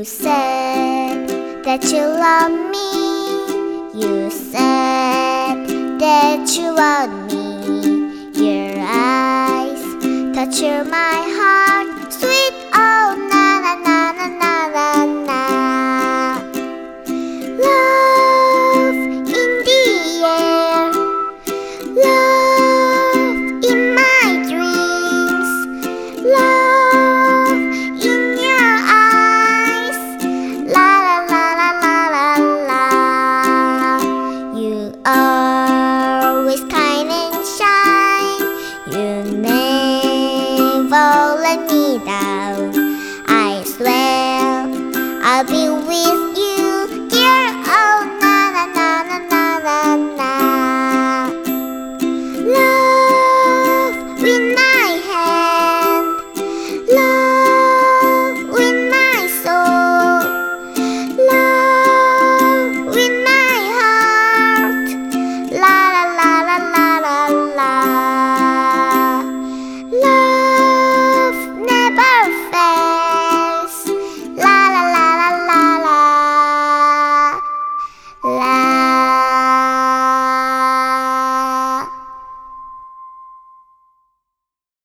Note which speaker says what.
Speaker 1: said that you love me. You said that you want me. Your eyes touch my heart, sweet, oh na na na na na na na. Love in the air, love in my dreams, love in your eyes, la la la la la la la. You are